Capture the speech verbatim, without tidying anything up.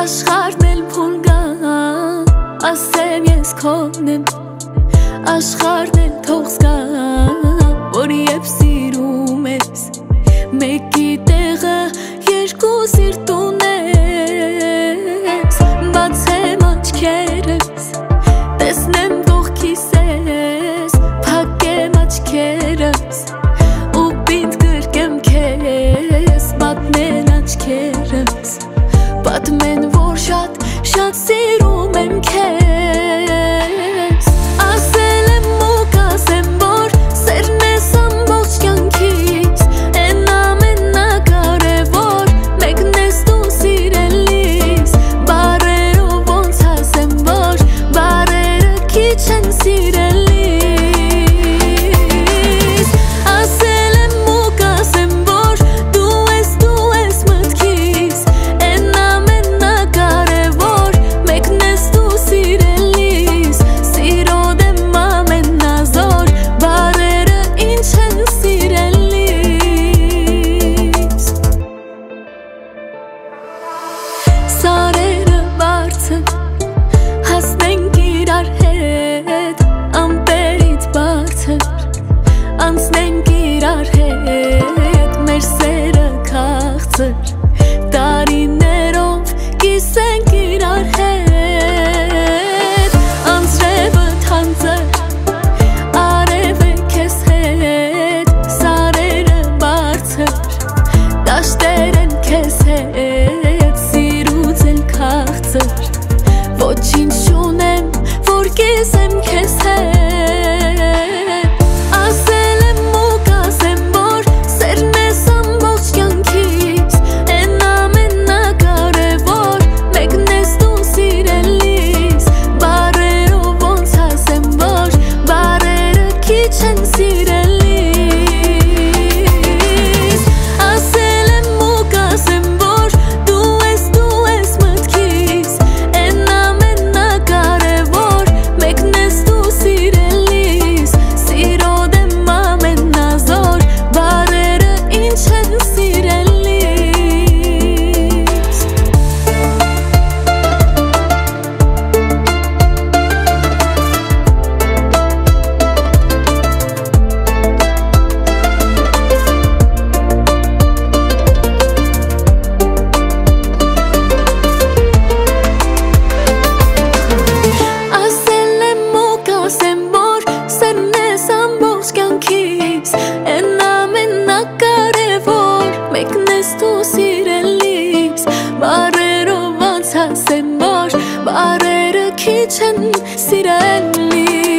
Աշխարհն էլ փուլ գա, ասեմ ես քոնն եմ, աշխարհն էլ թող զգա, որ երբ սիրում ես, մեկի տեղը երկու սիրտ ունես, բացեմ աչքերս, տեսնեմ կողքիս ես, փակեմ աչքերս, ու պինդ գրկեմ քեզ, պատմեն աչքերս, պատմեն որ շատ, շատ սիրում եմ քեզ, ասել եմ ու կասեմ որ սերն ես ամբողջ կյանքիս, են ամենակարևոր մեկն ես դու սիրելիս, բառերով ոնց ասեմ որ բառերը քիչ են սիրելիս, ասել եմ ու կասեմ որ դու ես, դու ես մտքիս, են ամենակարևոր մեկն ես դու սիրելիս, սիրո դեմ ամենազոր բառերը ինչ են սիրելիս, սարերը բարձր հասնենք իրար հետ, ամպերից բարձր անցնենք իրար հետ, մեր սերը քաղցր, տարիներով կիսենք իրար հետ, անձրևը թանձր, արև է քեզ հետ, սարերը բարձր, դաշտեր են քեզ հետ, սիրուց էլ քաղցր, ոչինչ չունեմ, որ կիսեմ քեզ հետ, ասել եմ ու կասեմ որ սերն ես ամբողջ կյանքիս, են ամենակարևոր մեկն ես դու սիրելիս, բառերով ոնց ասեմ որ բառերը քիչ են սիրելիս, ասել եմ ու կասեմ որ դու ես, դու ես մտքիս, են ամենակարևոր մեկն ես դու սիրելիս, սիրո դեմ ամենազոր բառերը ինչ են սիրելիս, ասել եմ ու կասեմ որ սերն ես ամբողջ կյանքիս, են ամենակարևոր մեկն ես դու սիրելիս, բառերով ոնց ասեմ որ բառերը քիչ են սիրելիս